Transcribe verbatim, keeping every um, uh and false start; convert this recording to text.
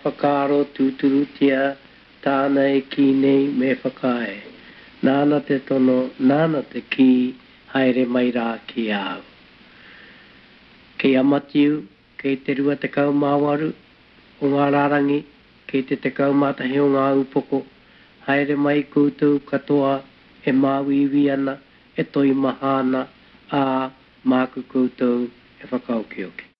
whakaaro tūturutia tāna e ki nei me whakae. Nāna te tono, nāna te ki, haere mai rā ki au. Kei amatiu, kei te rua te kau māwaru, o ngā rārangi, kei te te kau mātahi o ngā upoko, haere mai koutou katoa, e māwiwi ana, e toi mahana, a māku koutou, e whakaoke oke.